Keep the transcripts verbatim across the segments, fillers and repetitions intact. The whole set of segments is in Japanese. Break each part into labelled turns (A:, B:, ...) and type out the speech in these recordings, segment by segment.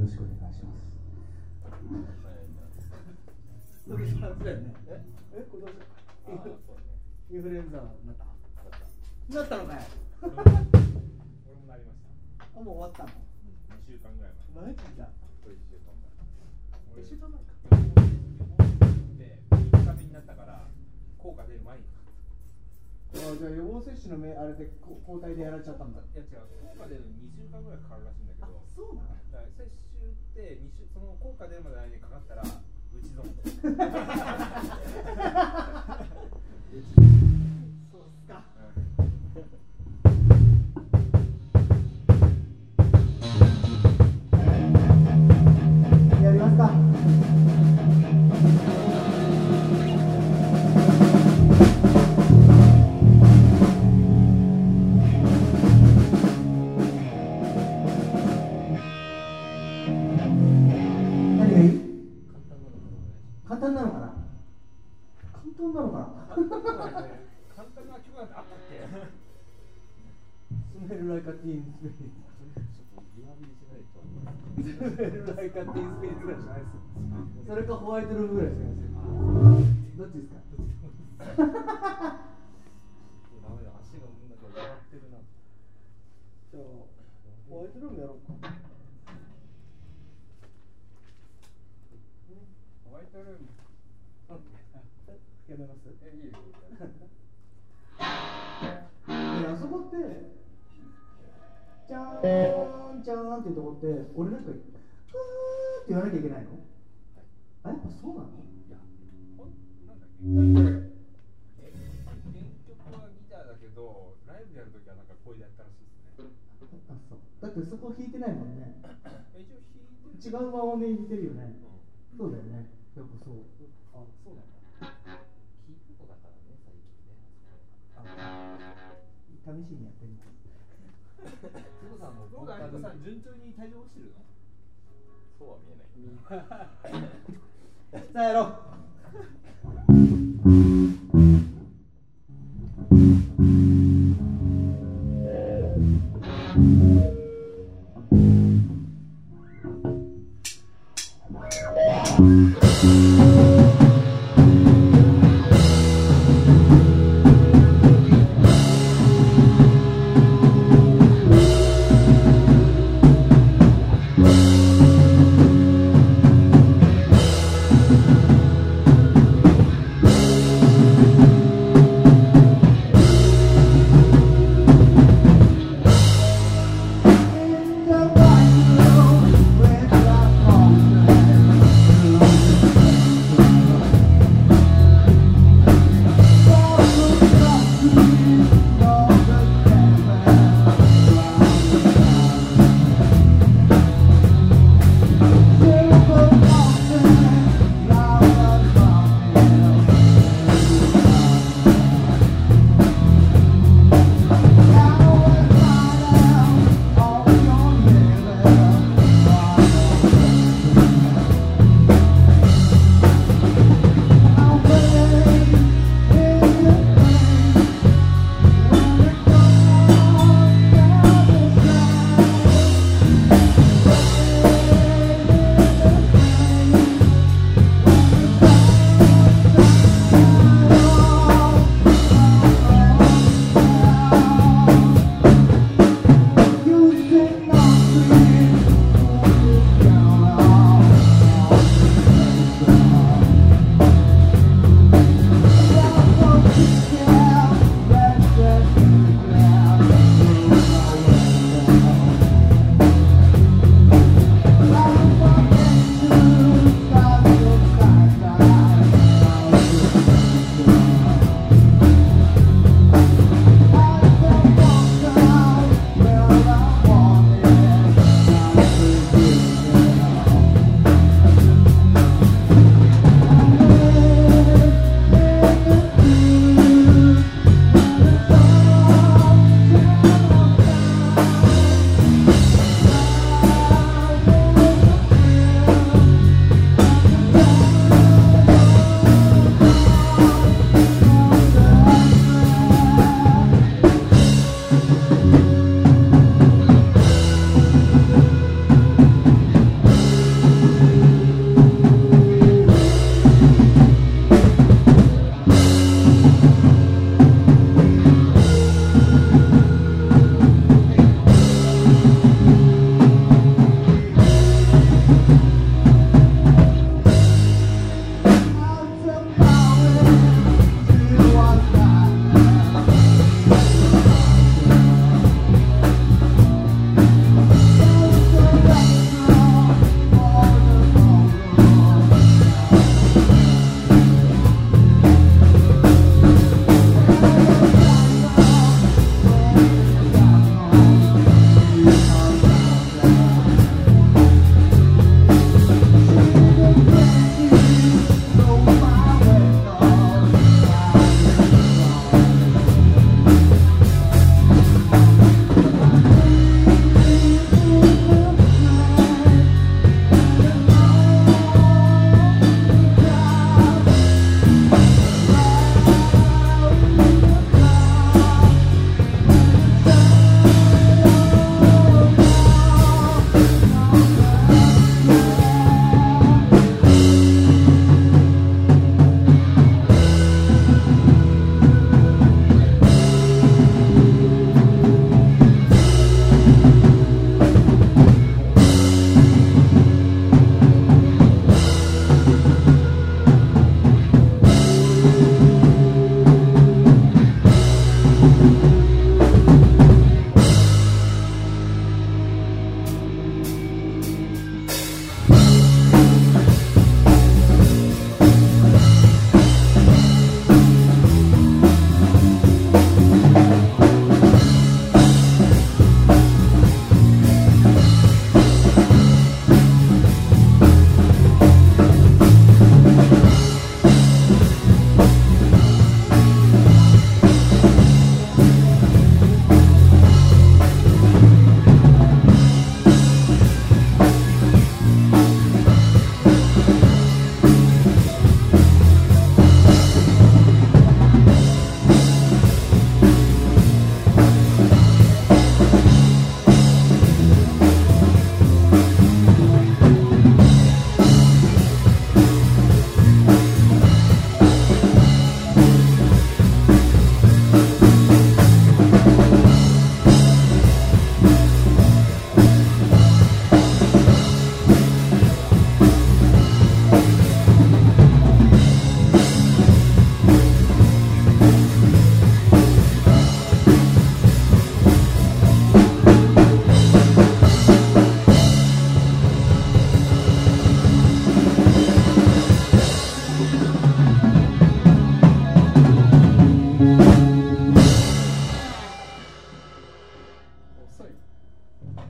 A: しくお願いします。そうだよね。え、え、今年インフルエンザなった？なったのかい？俺もなりました。あ、もう終わったの？にしゅうかんぐらい前。マジだ。そういっしゅうかんまえ。いっしゅうかんまえか。で、みっかめになったから効果出る前に。あ、じゃあ予防接種のめあれで抗体でやられちゃったんだ。いや違う、効果出るにしゅうかんぐらいかかるらしいんだけど。あ、そうなの？だから接種ってに週その効果出るまでの間にかかったら打ち損。そうっすか。やりますか。簡単なのかな。簡単なのかな。簡単な曲なんてあったっけ。スメルライカティーンスピリッツ。ちょっとリハビリしないと。スメルライカティーンスピリッツぐらいしかないですよ。それかホワイトルームぐらいしかないですよ。どっちですか。ダメだ、足がもうなんか笑ってるな。じゃあホワイトルームやろうか。ホワイトルーム。やめます？え、いいですよ。あそこってじゃーんじゃーんっていうとこって俺なんかふーって言わなきゃいけないの？あ、やっぱそうなの？いや、なんだっけ？原曲はギターだけどライブやるときはなんか声でやったらしいですね。あ、そう。だってそこ弾いてないもんね。一応弾いてる。違う和音で弾いてるよね。そうだよね。やっぱそう。あ、そうなんだ。キーボードだからね、最近ね。試しにやってみます。久保さんもどうだ、久保さん順調に体重落ちてるの？そうは見えない。さあやろう。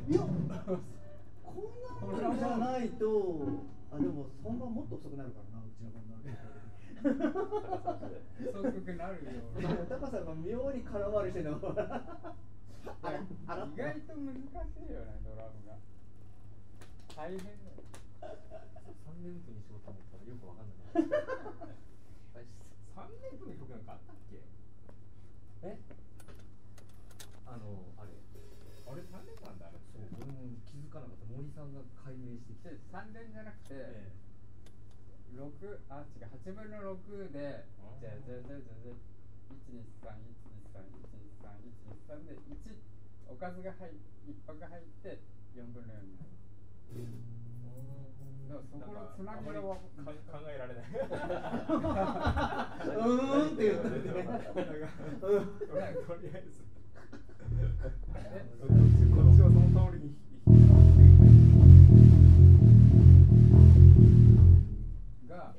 A: いや、こんなのじゃないと、あ、でも本番もっと遅くなるからな、うちの本番。
B: 遅くなるよ。
A: タカさんが妙に空回りしてるの。意
B: 外と難しいよね、ドラムが。大変だよ。
C: さんねんぶんにしようと思ったらよくわかんない。さんねんぶんの曲なんかあったっけ？え？あのあれ。あれさんねんかんだあれ。そう、俺も気づかなかった。森さんが解明してきて。
B: さんねんじゃなくて、ええ、ろく、あ、違う、はちぶんのろくで、じゃあじゃあじゃあじゃあいちにさんいちにさんいちにさんいちにさんでいちおかずが入いっぱく入ってよんぶんのよんになる。だからそこのつなぎが考
C: えられない。
A: うーんって言ったんでね。
C: とりあえず。こっちはその通りに。
B: が。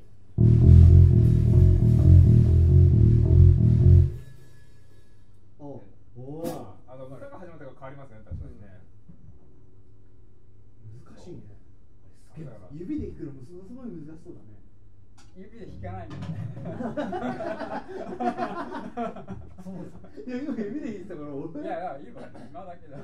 A: おお。
C: あの歌が始まったから変わりますね、確かにね。
A: 難しいね。指で弾くのもすごい難しそうだね。
B: 指で弾かないんだよね。
A: いや、今指で弾いてたから俺。
B: いやいや、今今だけだ。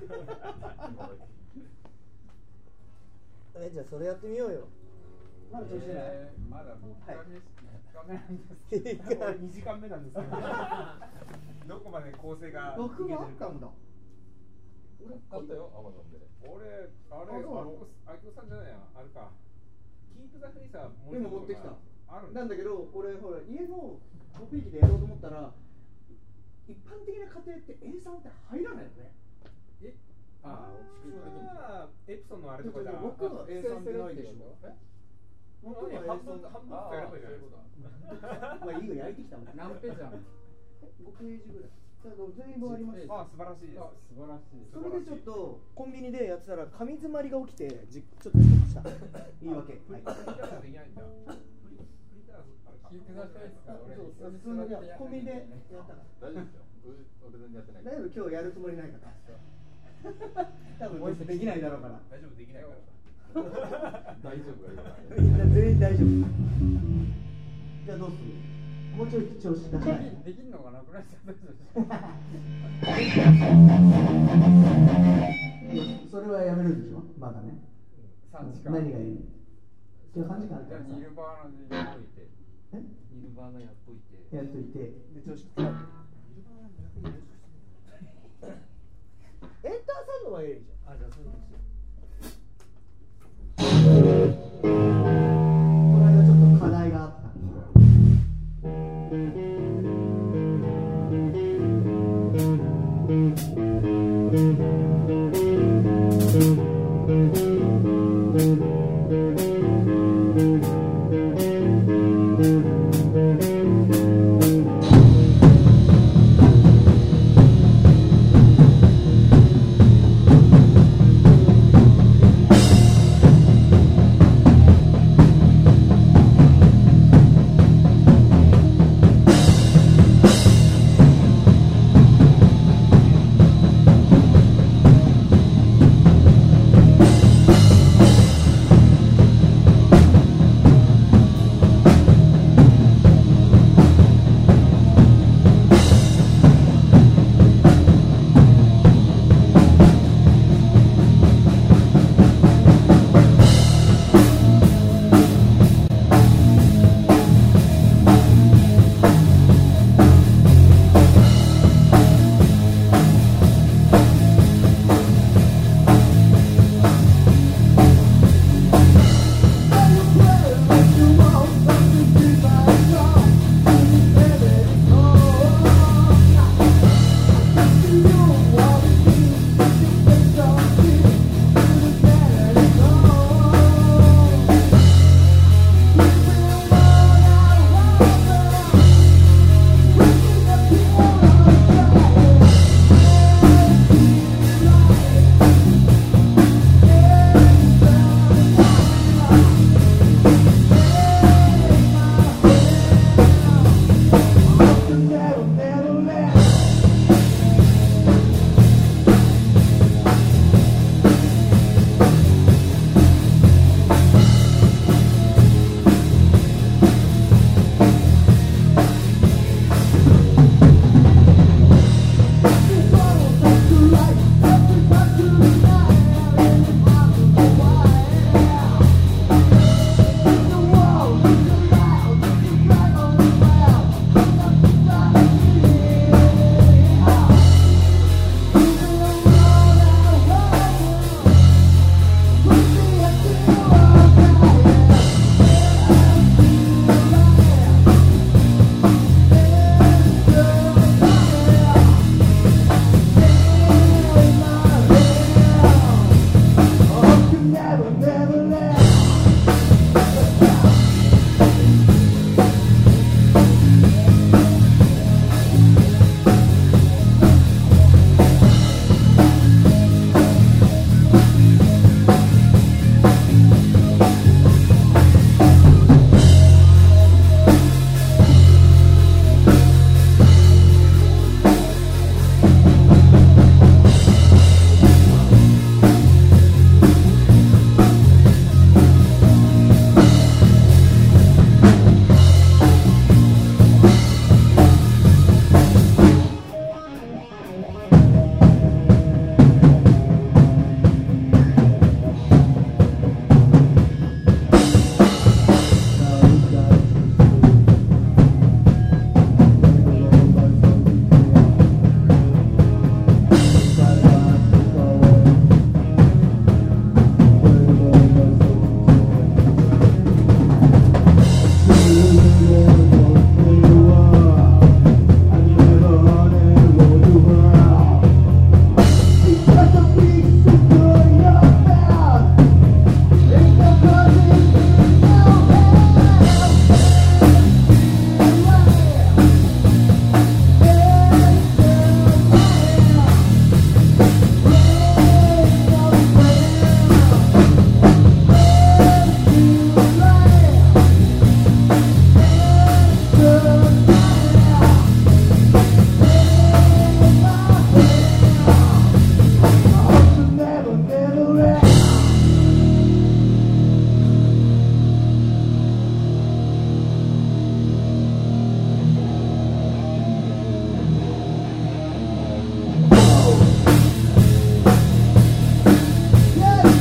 A: え、じゃあそれやってみようよ。まだ調子ない。
B: えー、まだもうみっかめなんですけど。
C: にじかんめなんですけど。どこまで構成が。
A: 僕はあったんだ。
C: 俺買ったよ、アマゾンで。俺、あれ、あの、アイコさんじゃないや、あれか。キープザフェイサー
A: でも持ってきた。
C: ある
A: なんだけど、俺ほら家のコピー機でやろうと思ったら、一般的な家庭って エースリー って入らないよね。
C: え、ああ、エプソンのあれとかじゃ。
A: 僕は エースリー ってないでしょ。え？僕は
C: 半分半分やればいいじゃないですか。
A: まあいいよ、焼いてきたもん。
B: 何ページある？
A: ごページぐらい。全部あります。
C: あ、素晴らしいです。
B: 素晴らしい。
A: それでちょっとコンビニでやってたら紙詰まりが起きてじちょっとストップした。言い訳。はい。
C: プリンターできないんだ。プリンターあれか。
B: キープザフェイスが俺
A: 普通のコンビニでやったから。
C: 大丈夫ですよ。俺全然やってない。
A: 大丈夫、今日やるつもりないから。多分できないだろうから。
C: 大丈夫できないから。大丈夫がいいから。
A: みんな全員大丈夫。じゃあどうする？もうちょい調子出したい。
B: できんのかなくらいじゃない
A: それはやめるでしょ。まだね。
B: さんじかん。
A: 何がいい？じゃあさんじかんあるからさ。
B: ニルバーナでやっといて。
C: え？ニルバーナやっといて。
A: やっといて。で調子。ニルバーナエンターサンドはいいじゃん。あ、じゃあそうですよ。この間ちょっと課題があった。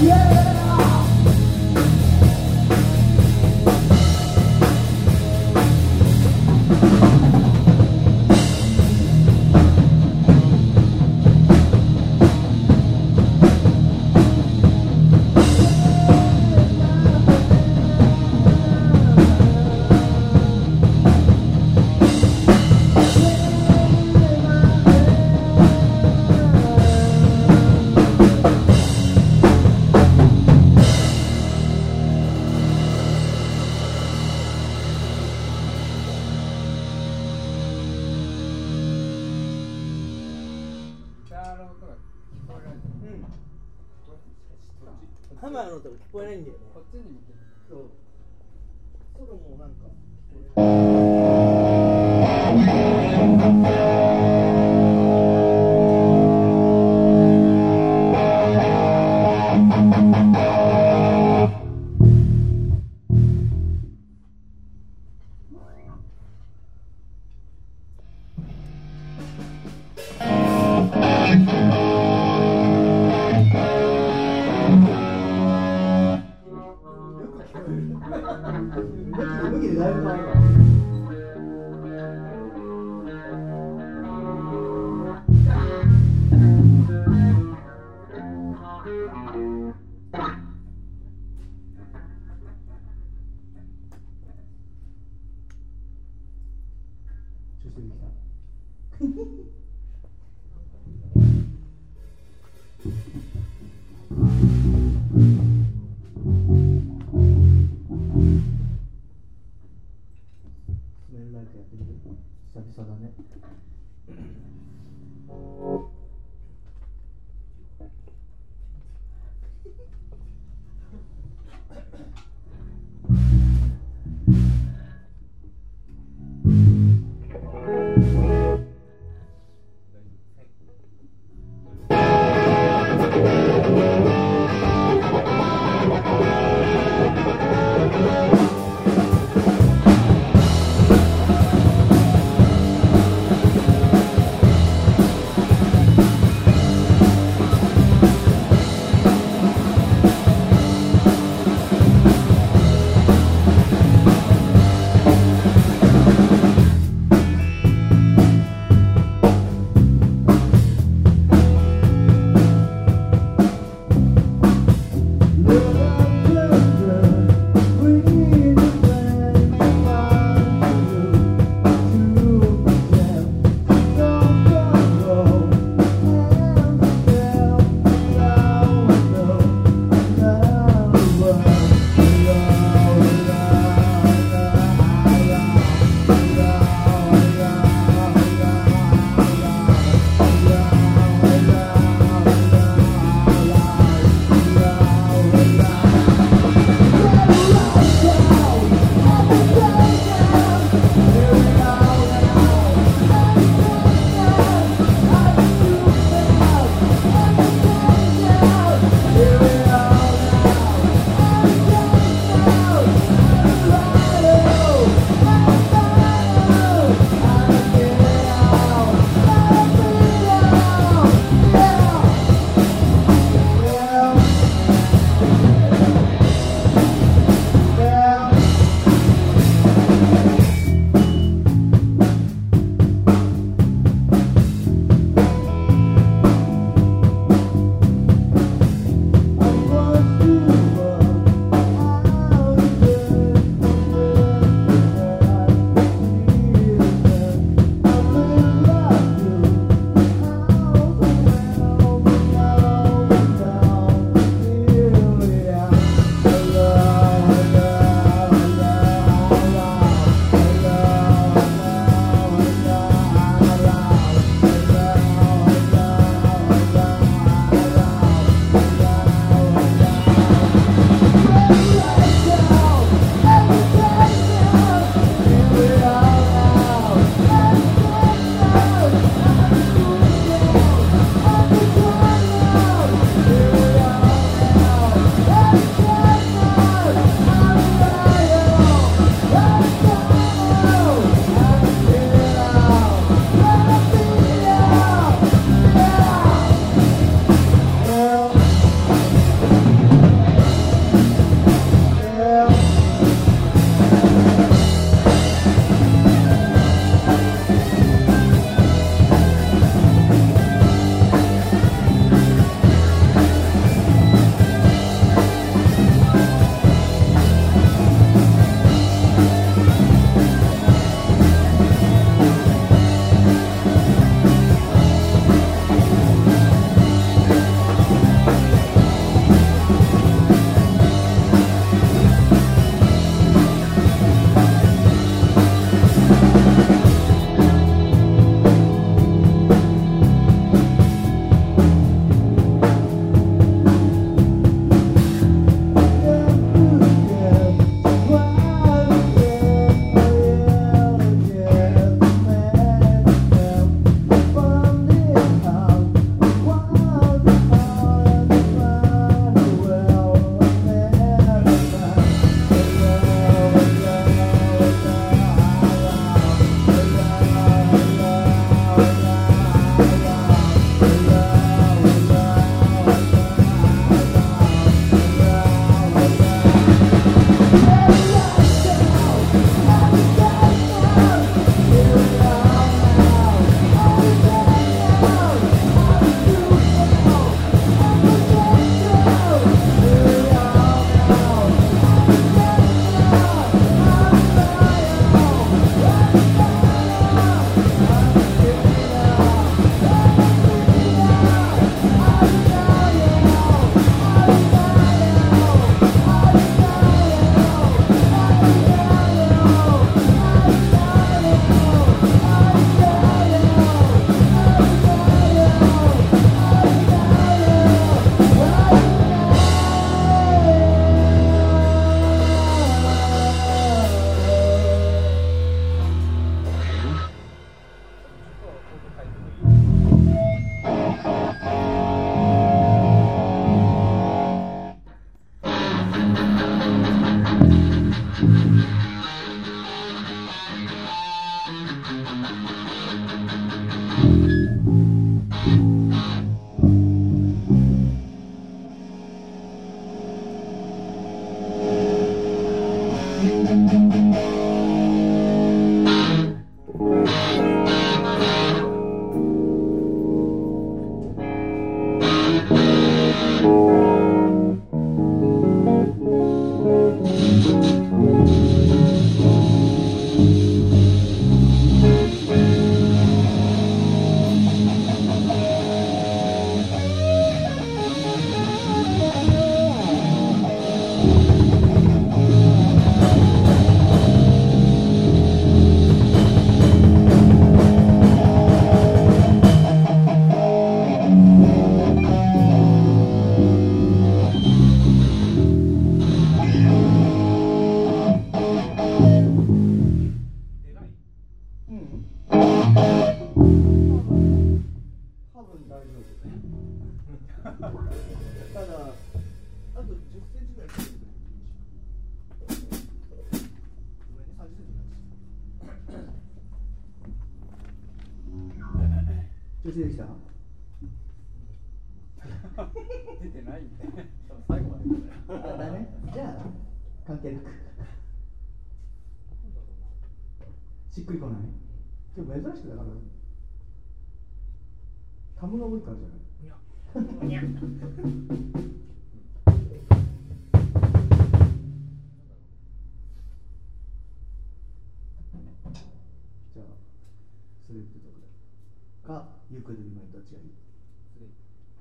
A: ハマーの音が聞こえないんだよね。
B: こっちに向けて。
A: そう。ソロもなんか聞こ向きでだいぶ変わるわ。調子出てきた。スメルライトやってみる？久々だね。 ただあとじゅっセンチぐらいつけてくれる。ごめんね、さんじゅっセンチになっちゃった。調子出てきた？
B: 出てないんで。
C: 多分最後まで出たよ。
A: あ、だね。じゃあ関係なく。しっくりこない。今日珍しくだから。タムが多いからじゃない。にゃ。にゃ。じゃあスレップとかかユークリルマイどっちがいい？スレップ。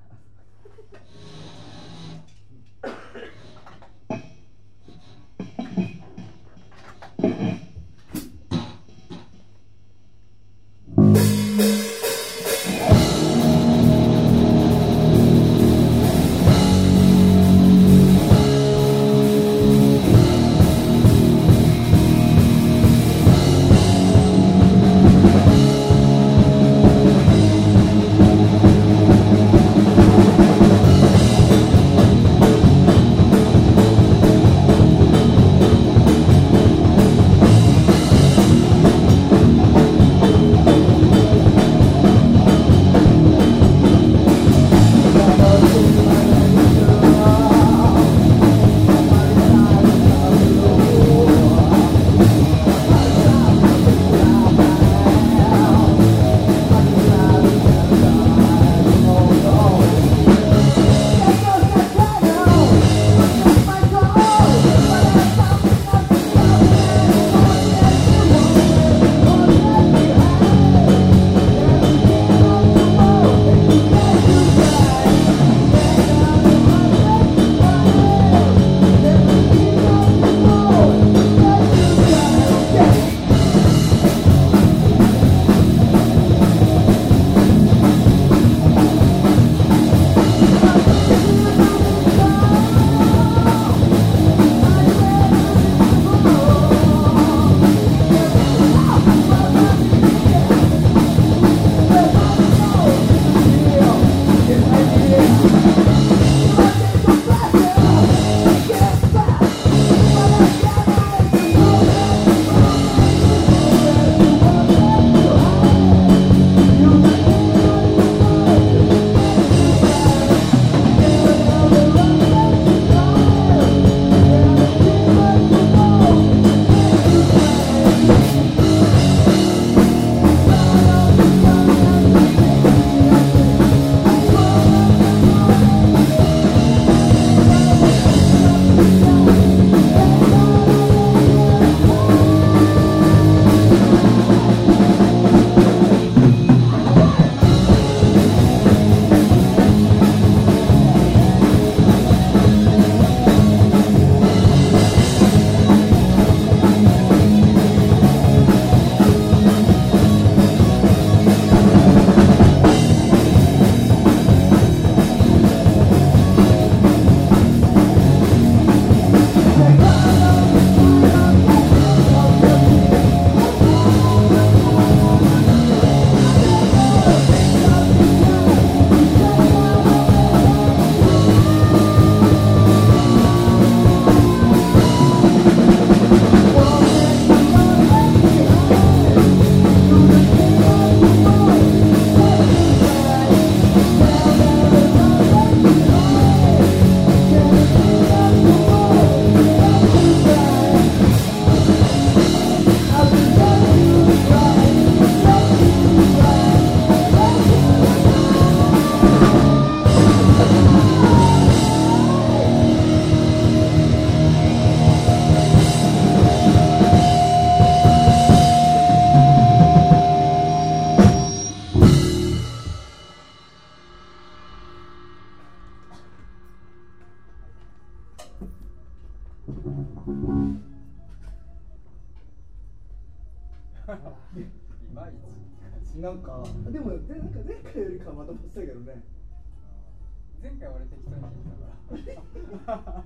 B: いまいち
A: なんかでもでなんか前回よりかはまとまってたけどね。
B: 前回俺適当に弾いたから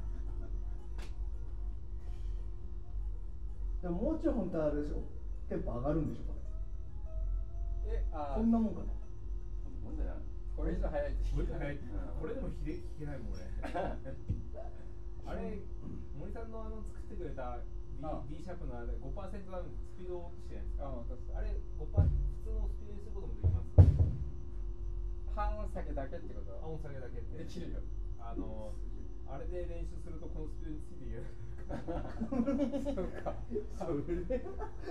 A: でももうちょい本当はあれでしょ、テンポ上がるんでしょこれ。
B: えあ
A: こんなもんかな。
C: もんじゃない。
B: ここれ以上速いと
C: これ以上速いこれでも弾けないもん俺あれ森さんのあの作ってくれた B, B シャープのあれ ごパーセント のスピードを落としてないですか。あれ ごパーセント 普通のスピードにすることもできます。
B: 半音下げだけってこと。
C: 半音下げだけって
B: できるよ。
C: あのあれで練習するとこのスピードについていける
B: そうか
A: それ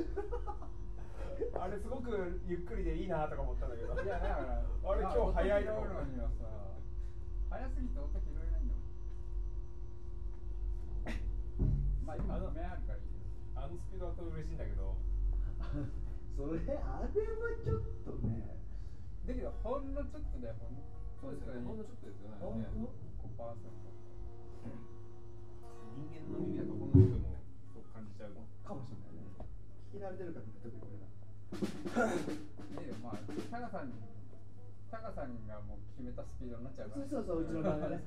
C: あれすごくゆっくりでいいなとか思ったんだけど
B: いやだから
C: あれ今日早いの
B: にはさ早すぎて音拾えないんだもんまあ今の目あるからいいけど
C: あのスピードだと嬉しいんだけど
A: それあれはちょっとね
B: だけどほんのちょっとでほん
C: そうですよねほんのちょっとですよね
A: ほんの
B: ごパーセント
C: 人間の耳だとほんのちょっともそう感じちゃうの
A: かもしれないね聞き慣れてるから特にこれが
B: いいよまあタカさんタカさんがもう決めたスピードになっちゃうから
A: そうそうそううちの場合はね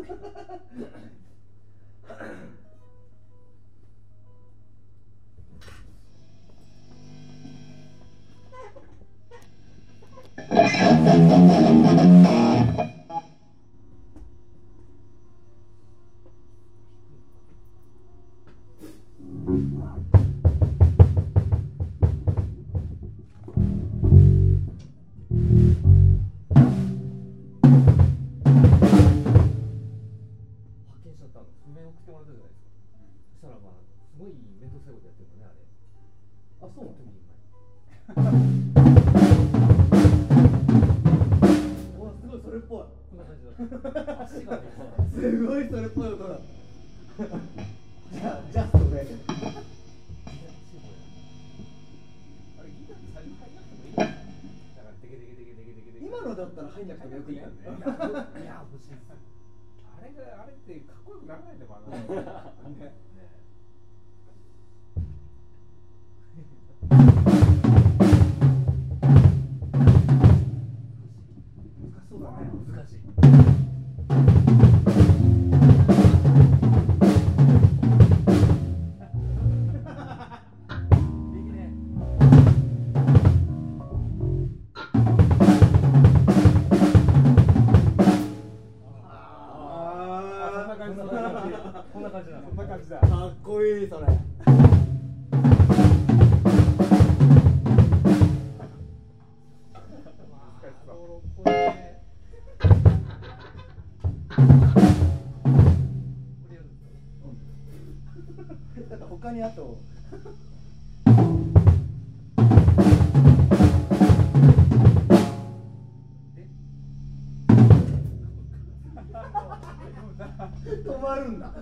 C: すごい面倒くさいことやってるのねあれ。
A: あ、そうなの？お、すごいそれっぽい。
C: こんな感じだ。足がね。
A: すごいそれっぽい音だ。じゃあ、じゃあそれ。あれギターって最初入んなくてもいいの？だからデケデケデケデケデケデケ。今のだったら入んなくてもよくいいよね。
C: いや欲しいです。あれがあれってかっこよくならないでもあの。ね。
A: そうだね、難しい。いいね。ああ、そんな感じ、そんな感じ、こんな感じだ、こんな感じだ。かっこいいそれ。他にあと止まるんだ。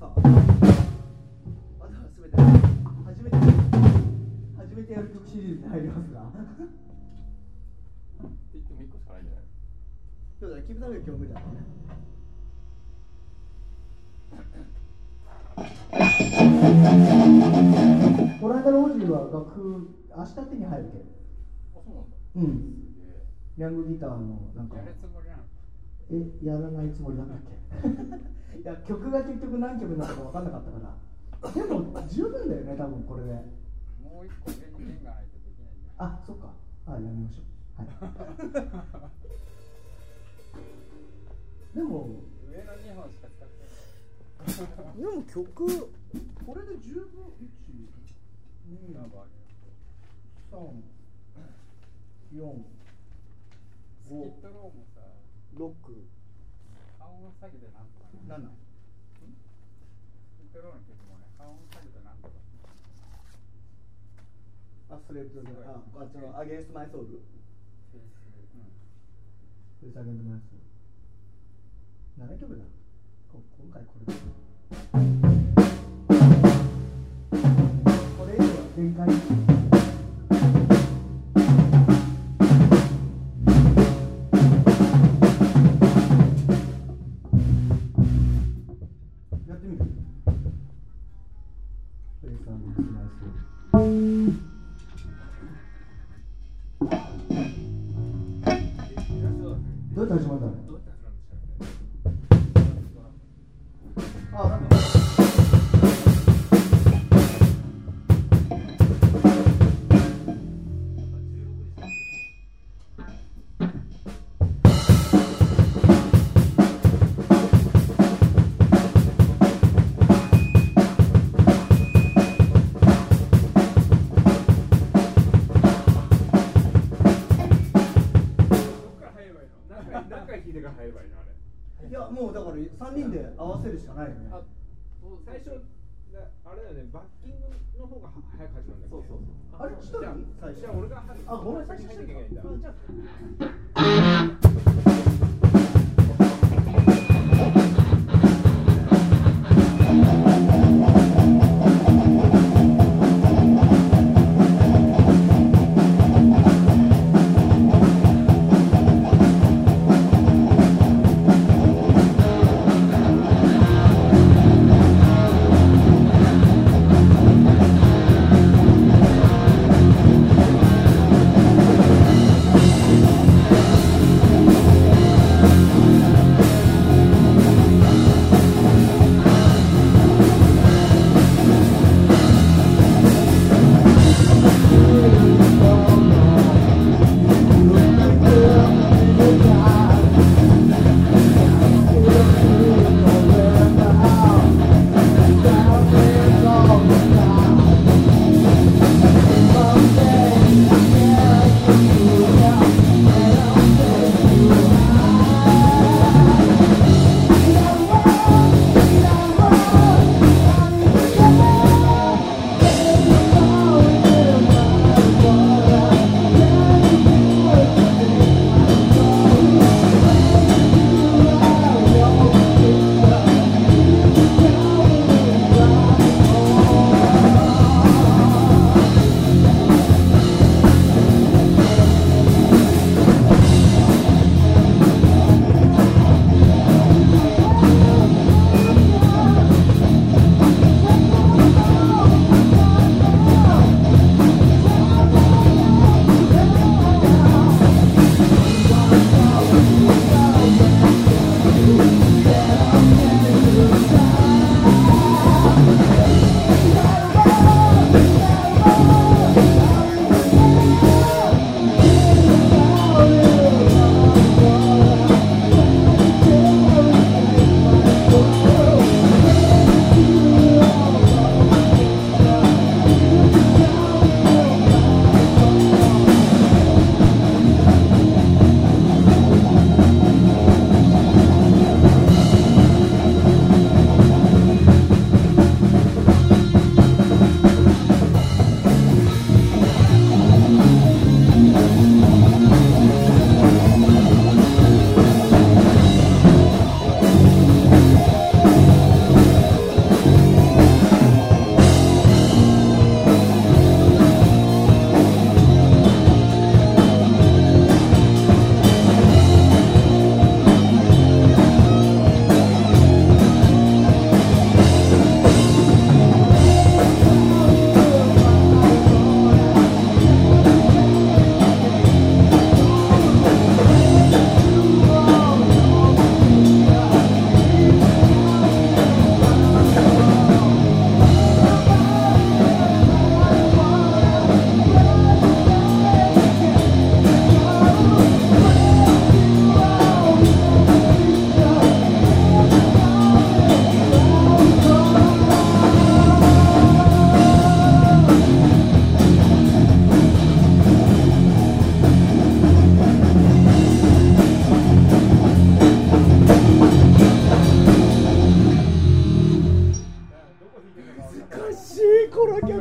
A: さあ、あとはすべて初めて初めてやる曲シリーズに入りますが。って
C: 言っても一個しかないんじゃない？
A: そうだ、キムタク今日無理だね。オランダのオジーは楽譜明日手に入るけど。
C: あ、そうなんだ。
A: うん。ヤングギターのなんか。
B: やるつもりなの？
A: え、やらないつもりなんだっけ？いや、曲が結局何曲になったか分かんなかったから。でも十分だよね、多分これで。
B: もう一個上に弦がないとできないんだ。
A: あ、そっか。あ、やめましょう。はい。でも
B: 上のにほんしか使ってない。
A: でも曲これで十分。いち、に、さん、よん、ご、
B: スキットローもさ、
A: ろく、
B: 半音下げでなんとかな。
A: なな。
B: スキットローの曲もね、半音下げでなんとか。
A: あ、スレッドで、あ、あっちのアゲンストマイソウル。
B: フェイス、うん。
A: フェイスアゲンストマイソウル。ななきょくだ。こ今回これ。これ以上は限界。やってみる。フェイスアゲンストマイソウル。どうやって始まったの？
C: どうやって始まるんですか？
A: あ、なんか。いや、もうだからさんにんで合わせるしかないよね。
D: 最初あれだよね、バッキングの方が早く始まるんだけど。そうそうそう。
A: あれ一人最初。
D: じゃあ俺が入る。
A: あ、ごめん、最初
D: 入んなきゃいけないんだ。
A: じゃあ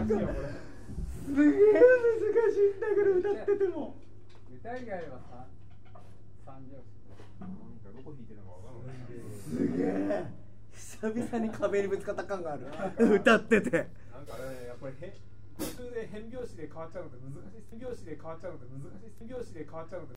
A: すげえ難しいんだけど歌ってても
B: 歌以外はさ三拍子
D: なんかどこ弾いてるのかわかんない
A: すげえ久々に壁にぶつかった感がある歌ってて
D: なんかあれねやっぱりへ途中で変拍子で変わっちゃうのって難しい変拍子で変わっちゃうのって難しい変拍子で変わっちゃうのって